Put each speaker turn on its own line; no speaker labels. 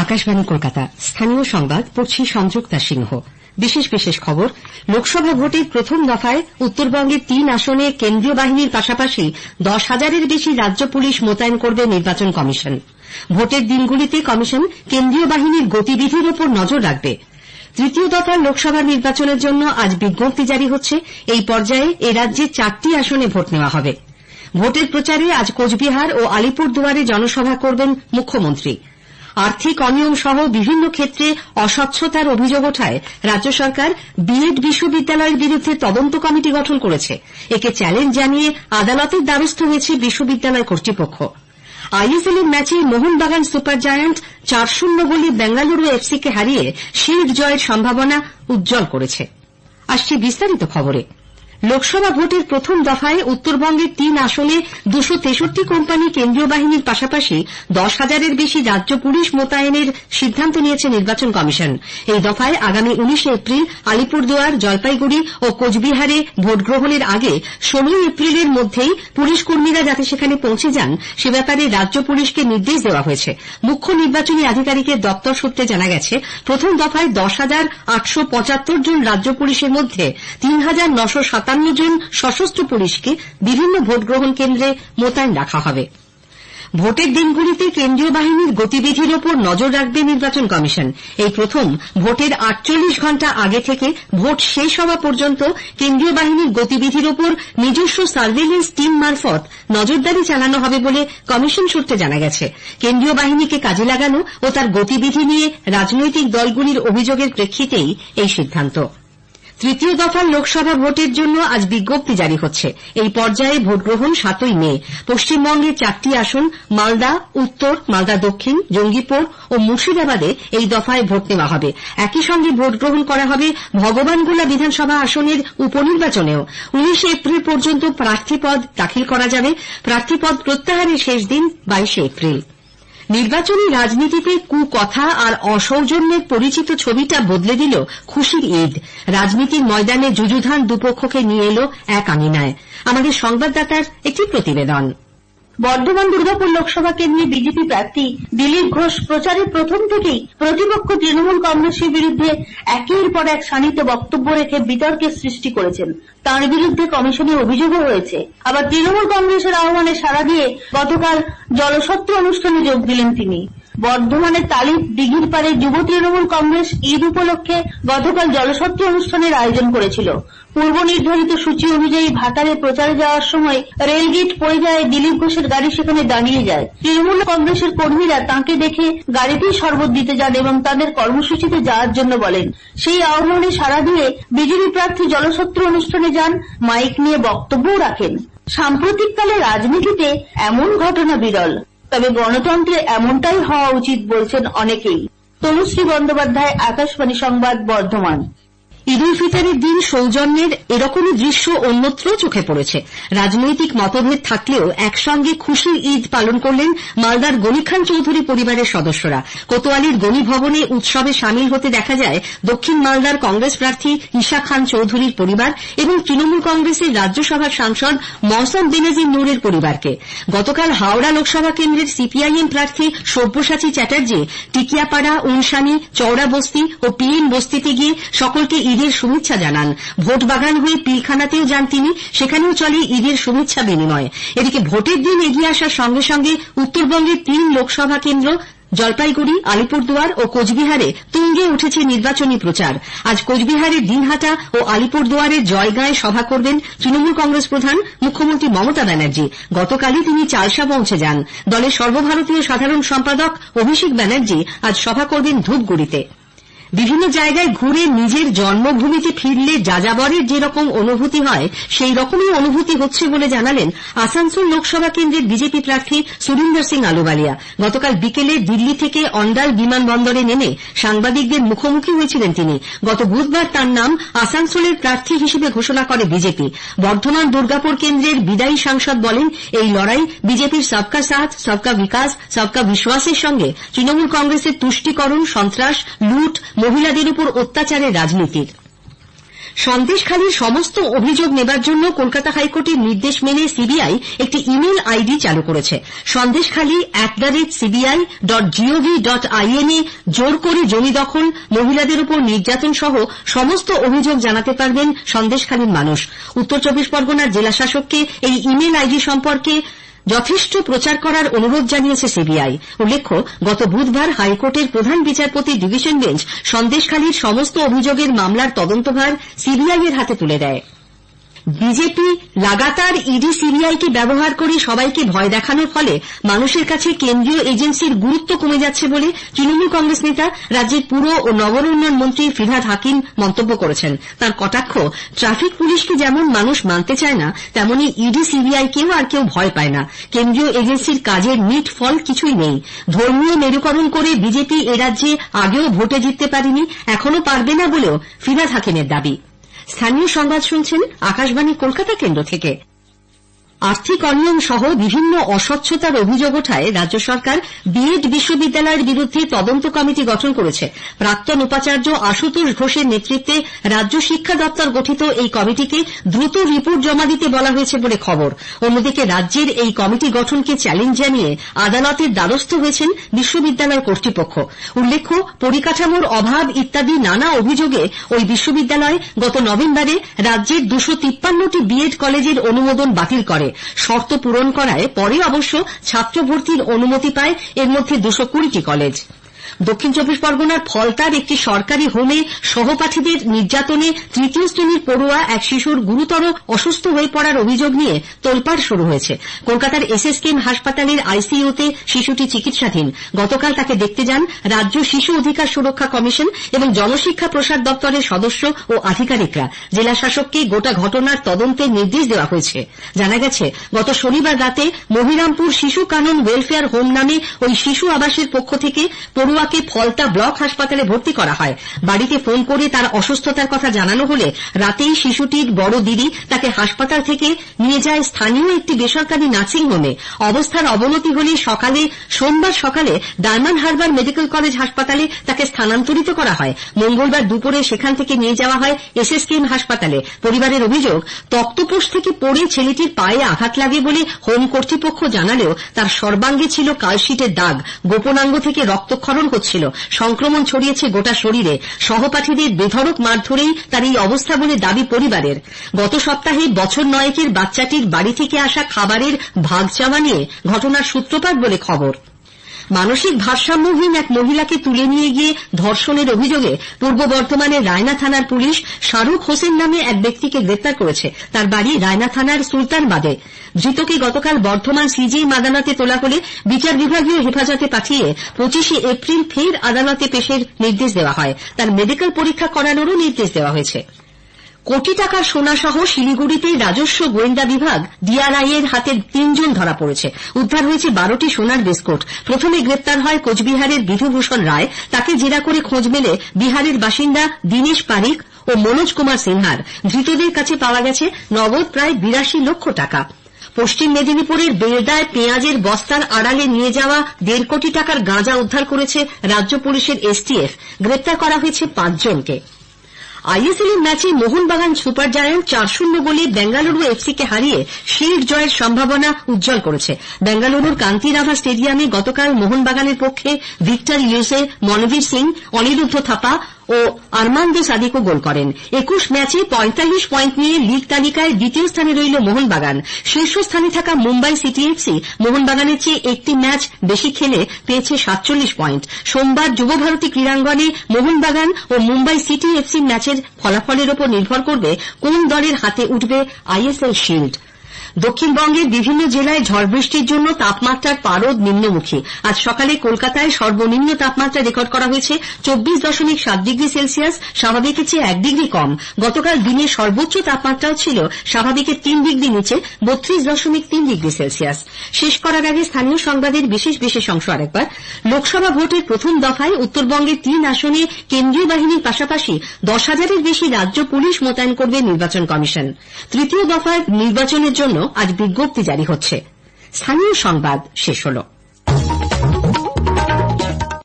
আকাশবাণী কলকাতা স্থানীয় সংবাদ পড়ছি সংযুক্তা সিংহ। বিশেষ বিশেষ খবর। লোকসভা ভোটের প্রথম দফায় উত্তরবঙ্গের ৩ আসনে কেন্দ্রীয় বাহিনীর পাশাপাশি ১০,০০০-এর বেশি রাজ্য পুলিশ মোতায়েন করবে নির্বাচন কমিশন। ভোটের দিনগুলিতে কমিশন কেন্দ্রীয় বাহিনীর গতিবিধির ওপর নজর রাখবে। তৃতীয় দফার লোকসভা নির্বাচনের জন্য আজ বিজ্ঞপ্তি জারি হচ্ছে। এই পর্যায়ে এ রাজ্যে ৪টি আসনে ভোট নেওয়া হবে। ভোটের প্রচারে আজ কোচবিহার ও আলিপুরদুয়ারে জনসভা করবেন মুখ্যমন্ত্রী। আর্থিক অনিয়ম সহ বিভিন্ন ক্ষেত্রে অস্বচ্ছতার অভিযোগ ওঠায় রাজ্য সরকার বিএড বিশ্ববিদ্যালয়ের বিরুদ্ধে তদন্ত কমিটি গঠন করেছে। একে চ্যালেঞ্জ জানিয়ে আদালতের দ্বারস্থ হয়েছে বিশ্ববিদ্যালয় কর্তৃপক্ষ। আইএসএল এর ম্যাচে মোহনবাগান সুপার জায়ান্ট ৪-০ গোলে বেঙ্গালুরু এফসিকে হারিয়ে শিল্ড জয়ের সম্ভাবনা উজ্জ্বল করেছে। আসছে বিস্তারিত খবরে। লোকসভা ভোটের প্রথম দফায় উত্তরবঙ্গের ৩ আসনে ২৬৩ কোম্পানি কেন্দ্রীয় বাহিনীর পাশাপাশি ১০,০০০-এর বেশি রাজ্য পুলিশ মোতায়েনের সিদ্ধান্ত নিয়েছে নির্বাচন কমিশন। এই দফায় আগামী ১৯ এপ্রিল আলিপুরদুয়ার, জলপাইগুড়ি ও কোচবিহারে ভোট গ্রহণের আগে ১৬ এপ্রিলের মধ্যেই পুলিশ কর্মীরা যাতে সেখানে পৌঁছে যান সে ব্যাপারে রাজ্য পুলিশকে নির্দেশ দেওয়া হয়েছে। মুখ্য নির্বাচনী আধিকারিকের দপ্তর সূত্রে জানা গেছে, প্রথম দফায় ১০,৮৭৫ জন রাজ্য পুলিশের মধ্যে ৩,৯৫৭ জন সশস্ত্র পুলিশকে বিভিন্ন ভোট গ্রহণ কেন্দ্রে মোতায়েন রাখা হবে। ভোটের দিনগুলিতে কেন্দ্রীয় বাহিনীর গতিবিধির ওপর নজর রাখবে নির্বাচন কমিশন। এই প্রথম ভোটের ৪৮ ঘণ্টা আগে থেকে ভোট শেষ হওয়া পর্যন্ত কেন্দ্রীয় বাহিনীর গতিবিধির ওপর নিজস্ব সার্ভেইলেন্স টিম মারফত নজরদারি চালানো হবে বলে কমিশন সূত্রে জানা গেছে। কেন্দ্রীয় বাহিনীকে কাজে লাগানো ও তার গতিবিধি নিয়ে রাজনৈতিক দলগুলির অভিযোগের প্রেক্ষিতেই এই সিদ্ধান্ত। তৃতীয় দফার লোকসভা ভোটের জন্য আজ বিজ্ঞপ্তি জারি হচ্ছে। এই পর্যায়ে ভোটগ্রহণ ৭ই মে। পশ্চিমবঙ্গের ৪টি আসন মালদা উত্তর, মালদা দক্ষিণ, জঙ্গিপুর ও মুর্শিদাবাদে এই দফায় ভোট নেওয়া হবে। একই সঙ্গে ভোট গ্রহণ করা হবে ভগবানগোলা বিধানসভা আসনের উপনির্বাচনেও। ১৯ এপ্রিল পর্যন্ত প্রার্থীপদ দাখিল করা যাবে। প্রার্থীপদ প্রত্যাহারের শেষ দিন ২২ এপ্রিল। নির্বাচনী রাজনীতিতে কুকথা আর অসৌজন্যের পরিচিত ছবিটা বদলে দিল খুশির ঈদ। রাজনীতির ময়দানে যুযুধান দুপক্ষকে নিয়ে এলো এক আঙিনায়। আমাদের সংবাদদাতার একটি প্রতিবেদন।
বর্ধমান দুর্গাপুর লোকসভা কেন্দ্রে বিজেপি প্রার্থী দিলীপ ঘোষ প্রচারের প্রথম থেকেই প্রতিপক্ষ তৃণমূল কংগ্রেসের বিরুদ্ধে একের পর এক শাণিত বক্তব্য রেখে বিতর্কের সৃষ্টি করেছেন। তাঁর বিরুদ্ধে কমিশনে অভিযোগও হয়েছে। আবার তৃণমূল কংগ্রেসের আহ্বানে সাড়া দিয়ে গতকাল জলসত্র অনুষ্ঠানে যোগ দিলেন তিনি। বর্ধমানের তালিব দিঘির পাড়ে যুব তৃণমূল কংগ্রেস ঈদ উপলক্ষে গতকাল জলসত্র অনুষ্ঠানের আয়োজন করেছিল। পূর্ব নির্ধারিত সূচি অনুযায়ী ভাতারে প্রচারে যাওয়ার সময় রেলগেট পড়ে যায় দিলীপ ঘোষের গাড়ি সেখানে দাঁড়িয়ে যায়। তৃণমূল কংগ্রেসের কর্মীরা তাঁকে দেখে গাড়িতেই শরবত দিতে যান এবং তাদের কর্মসূচিতে যাওয়ার জন্য বলেন। সেই আহ্বানে সাড়া দিয়ে বিজেপি প্রার্থী জলসত্র অনুষ্ঠানে যান, মাইক নিয়ে বক্তব্যও রাখেন। সাম্প্রতিককালে রাজনীতিতে এমন ঘটনা বিরল, তবে গণতন্ত্রে এমনটাই হওয়া উচিত বলছেন অনেকেই। তনুশ্রী বন্দ্যোপাধ্যায়, আকাশবাণী সংবাদ, বর্ধমান।
ঈদ উল ফিতরের দিন সৌজন্যের এরকমই দৃশ্য অন্যত্র চোখে পড়েছে। রাজনৈতিক মতভেদ থাকলেও একসঙ্গে খুশির ঈদ পালন করলেন মালদার গনি খান চৌধুরী পরিবারের সদস্যরা। কোতোয়ালির গনি ভবনে উৎসবে সামিল হতে দেখা যায় দক্ষিণ মালদার কংগ্রেস প্রার্থী ঈশা খান চৌধুরীর পরিবার এবং তৃণমূল কংগ্রেসের রাজ্যসভার সাংসদ মহসন বেনজির নূরের পরিবারকে। গতকাল হাওড়া লোকসভা কেন্দ্রের সিপিআইএম প্রার্থী সব্যসাচী চ্যাটার্জি টিকিয়াপাড়া, উনসানি, চওড়া বস্তি ও পিএম বস্তিতে গিয়ে সকলকে ঈদের শুভেচ্ছা জানান। ভোটবাগান হয়ে পিলখানাতেও যান তিনি, সেখানেও চলে ঈদের শুভেচ্ছা বিনিময়। এদিকে ভোটের দিন এগিয়ে আসার সঙ্গে সঙ্গে উত্তরবঙ্গের ৩ লোকসভা কেন্দ্র জলপাইগুড়ি, আলিপুরদুয়ার ও কোচবিহারে তুঙ্গে উঠেছে নির্বাচনী প্রচার। আজ কোচবিহারের দিনহাটা ও আলিপুরদুয়ারের জয়গাঁয়ে সভা করবেন তৃণমূল কংগ্রেস প্রধান মুখ্যমন্ত্রী মমতা ব্যানার্জি। গতকালই তিনি চালসা পৌঁছে যান। দলের সর্বভারতীয় সাধারণ সম্পাদক অভিষেক ব্যানার্জি আজ সভা করবেন ধূপগুড়িতে। বিভিন্ন জায়গায় ঘুরে নিজের জন্মভূমিতে ফিরলে যাযাবরের যেরকম অনুভূতি হয় সেই রকমই অনুভূতি হচ্ছে বলে জানালেন আসানসোল লোকসভা কেন্দ্রের বিজেপি প্রার্থী সুরিন্দর সিং আলুওয়ালিয়া। গতকাল বিকেলে দিল্লি থেকে অন্ডাল বিমানবন্দরে নেমে সাংবাদিকদের মুখোমুখি হয়েছিলেন তিনি। গত বুধবার তাঁর নাম আসানসোলের প্রার্থী হিসেবে ঘোষণা করে বিজেপি। বর্ধমান দুর্গাপুর কেন্দ্রের বিদায়ী সাংসদ বলেন, এই লড়াই বিজেপির সবকা সাথ, সবকা বিকাশ, সবকা বিশ্বাসের সঙ্গে তৃণমূল কংগ্রেসের তুষ্টিকরণ, সন্ত্রাস, লুট, মহিলাদের উপর অত্যাচারের রাজনীতির। সন্দেশখালীর সমস্ত অভিযোগ নেবার জন্য কলকাতা হাইকোর্টের নির্দেশ মেনে সিবিআই একটি ইমেল আইডি চালু করেছে। সন্দেশখালী @cbi.gov.in এ জোর করে জমি দখল, মহিলাদের উপর নির্যাতন সহ সমস্ত অভিযোগ জানাতে পারবেন সন্দেশখালীর মানুষ। উত্তর 24 পরগনার জেলা শাসককে এই ইমেল আইডি সম্পর্কে যথেষ্ট প্রচার করার অনুরোধ জানিয়েছে সিবিআই। উল্লেখ্য, গত বুধবার হাইকোর্টের প্রধান বিচারপতি ডিভিশন বেঞ্চ সন্দেশখালীর সমস্ত অভিযোগের মামলার তদন্তভার সিবিআই এর হাতে তুলে দেয়। বিজেপি লাগাতার ইডি সিবিআইকে ব্যবহার করে সবাইকে ভয় দেখানোর ফলে মানুষের কাছে কেন্দ্রীয় এজেন্সির গুরুত্ব কমে যাচ্ছে বলে তৃণমূল কংগ্রেস নেতা রাজ্যের পুর ও নগর উন্নয়ন মন্ত্রী ফিরহাদ হাকিম মন্তব্য করেছেন। তাঁর কটাক্ষ, ট্রাফিক পুলিশকে যেমন মানুষ মানতে চায় না, তেমনি ইডি সিবিআইকেও আর কেউ ভয় পায় না। কেন্দ্রীয় এজেন্সির কাজের নিট ফল কিছুই নেই। ধর্মীয় মেরুকরণ করে বিজেপি এ রাজ্যে আগেও ভোটে জিততে পারেনি, এখনো পারবে না বলেও ফিরহাদ হাকিমের দাবি। স্থানীয় সংবাদ শুনছেন আকাশবাণী কলকাতা কেন্দ্র থেকে। আর্থিক অনিয়ম সহ বিভিন্ন অস্বচ্ছতার অভিযোগ ওঠায় রাজ্য সরকার বিএড বিশ্ববিদ্যালয়ের বিরুদ্ধে তদন্ত কমিটি গঠন করেছে। প্রাক্তন উপাচার্য আশুতোষ ঘোষের নেতৃত্বে রাজ্য শিক্ষা দপ্তর গঠিত এই কমিটিকে দ্রুত রিপোর্ট জমা দিতে বলা হয়েছে বলে খবর। অন্যদিকে রাজ্যের এই কমিটি গঠনকে চ্যালেঞ্জ জানিয়ে আদালতের দ্বারস্থ হয়েছেন বিশ্ববিদ্যালয় কর্তৃপক্ষ। উল্লেখ্য, পরিকাঠামোর অভাব ইত্যাদি নানা অভিযোগে ওই বিশ্ববিদ্যালয় গত নভেম্বরে রাজ্যের 253টি বিএড কলেজের অনুমোদন বাতিল করে। শর্ত পূরণ করায় পরে অবশ্য ছাত্র ভর্তির অনুমতি পায় এর মধ্যে 220টি কলেজ। দক্ষিণ 24 পরগনার ফলতার একটি সরকারি হোমে সহপাঠীদের নির্যাতনে তৃতীয় শ্রেণীর পড়ুয়া এক শিশুর গুরুতর অসুস্থ হয়ে পড়ার অভিযোগ নিয়ে তোলপাড় শুরু হয়েছে। কলকাতার এসএসকেএম হাসপাতালের আইসিইউতে শিশুটি চিকিৎসাধীন। গতকাল তাকে দেখতে যান রাজ্য শিশু অধিকার সুরক্ষা কমিশন এবং জনশিক্ষা প্রসার দপ্তরের সদস্য ও আধিকারিকরা। জেলা শাসককে গোটা ঘটনার তদন্তের নির্দেশ দেওয়া হয়েছে। জানা গেছে, গত শনিবার রাতে মহিরামপুর শিশু কানন ওয়েলফেয়ার হোম নামে ওই শিশু আবাসের পক্ষ থেকে পড়ুয়াকে ফলতা ব্লক হাসপাতালে ভর্তি করা হয়। বাড়িতে ফোন করে তার অসুস্থতার কথা জানানো হলে রাতেই শিশুটির বড় দিদি তাকে হাসপাতাল থেকে নিয়ে যায় স্থানীয় একটি বেসরকারি নার্সিংহোমে। অবস্থার অবনতি হলে সোমবার সকালে ডায়মন্ড হারবার মেডিকেল কলেজ হাসপাতালে তাকে স্থানান্তরিত করা হয়। মঙ্গলবার দুপুরে সেখান থেকে নিয়ে যাওয়া হয় এসএসকেএম হাসপাতালে। পরিবারের অভিযোগ, তক্তপোষ থেকে পড়ে ছেলেটির পায়ে আঘাত লাগে বলে হোম কর্তৃপক্ষ জানালেও তার সর্বাঙ্গে ছিল কালশিটের দাগ, গোপনাঙ্গ থেকে রক্তক্ষরণ হচ্ছিল, সংক্রমণ ছড়িয়েছে গোটা শরীরে। সহপাঠীদের বেধড়ক মারধরেই তার এই অবস্থা বলে দাবি পরিবারের। গত সপ্তাহে বছর 9 বাচ্চাটির বাড়ি থেকে আসা খাবারের ভাগ চাওয়া নিয়ে ঘটনার সূত্রপাত বলে খবর। মানসিক ভারসাম্যহীন এক মহিলাকে তুলে নিয়ে গিয়ে ধর্ষণের অভিযোগে পূর্ব বর্ধমানের রায়না থানার পুলিশ শাহরুখ হোসেন নামে এক ব্যক্তিকে গ্রেপ্তার করেছে। তার বাড়ি রায়না থানার সুলতানবাদে। ধৃতকে গতকাল বর্ধমান সিজিএম আদালতে তোলা হলে বিচার বিভাগীয় হেফাজতে পাঠিয়ে 25 এপ্রিল ফের আদালতে পেশের নির্দেশ দেওয়া হয়। তার মেডিকেল পরীক্ষা করানোরও নির্দেশ দেওয়া হয়েছে। কোটি টাকার সোনাসহ শিলিগুড়িতে রাজস্ব গোয়েন্দা বিভাগ ডিআরআই এর হাতে 3 জন ধরা পড়েছে। উদ্ধার হয়েছে 12টি সোনার বিস্কুট। প্রথমে গ্রেপ্তার হয় কোচবিহারের বিধুভূষণ রায়। তাকে জেরা করে খোঁজ মেলে বিহারের বাসিন্দা দীনেশ পারিক ও মনোজ কুমার সিনহার। ধৃতদের কাছে পাওয়া গেছে নগদ প্রায় 82 লক্ষ টাকা। পশ্চিম মেদিনীপুরের বেলদায় পেঁয়াজের বস্তার আড়ালে নিয়ে যাওয়া 1.5 কোটি টাকার গাঁজা উদ্ধার করেছে রাজ্য পুলিশের এসটিএফ। গ্রেপ্তার করা হয়েছে 5 জনকে। আইএসএল এর ম্যাচে মোহনবাগান সুপার জায়ান্ট 4-0 গোলে বেঙ্গালুরু এফসিকে হারিয়ে শিল্ড জয়ের সম্ভাবনা উজ্জ্বল করেছে। বেঙ্গালুরুর কান্তিরাভা স্টেডিয়ামে গতকাল মোহনবাগানের পক্ষে ভিক্টর ইউসে, মনবীর সিং, অনিরুদ্ধ থাপা ও আরমান্দো সাদিকো গোল করেন। 21 ম্যাচে 45 পয়েন্ট নিয়ে লীগ তালিকায় দ্বিতীয় স্থানে রইল মোহনবাগান। শীর্ষ স্থানে থাকা মুম্বাই সিটি এফসি মোহনবাগানের চেয়ে একটি ম্যাচ বেশি খেলে পেয়েছে 47 পয়েন্ট। সোমবার যুবভারতী ক্রীড়াঙ্গনে মোহনবাগান ও মুম্বাই সিটি এফসির ম্যাচের ফলাফলের ওপর নির্ভর করবে কোন দলের হাতে উঠবে আইএসএল শিল্ড। দক্ষিণবঙ্গের বিভিন্ন জেলায় ঝড় বৃষ্টির জন্য তাপমাত্রার পারদ নিম্নমুখী। আজ সকালে কলকাতায় সর্বনিম্ন তাপমাত্রা রেকর্ড করা হয়েছে 24.7 ডিগ্রি সেলসিয়াস, স্বাভাবিকের চেয়ে 1 ডিগ্রি কম। গতকাল দিনের সর্বোচ্চ তাপমাত্রাও ছিল স্বাভাবিকের 3 ডিগ্রি নিচে, 32.3 ডিগ্রি সেলসিয়াস। শেষ করার আগে স্থানীয় সংবাদের বিশেষ অংশ আরেকবার। লোকসভা ভোটের প্রথম দফায় উত্তরবঙ্গের 3 আসনে কেন্দ্রীয় বাহিনীর পাশাপাশি 10,000-এর বেশি রাজ্য পুলিশ মোতায়েন করবে নির্বাচন কমিশন। তৃতীয় দফায় নির্বাচনের জন্য আজ বিজ্ঞপ্তি জারি হচ্ছে। স্থানীয় সংবাদ শেষ হলো।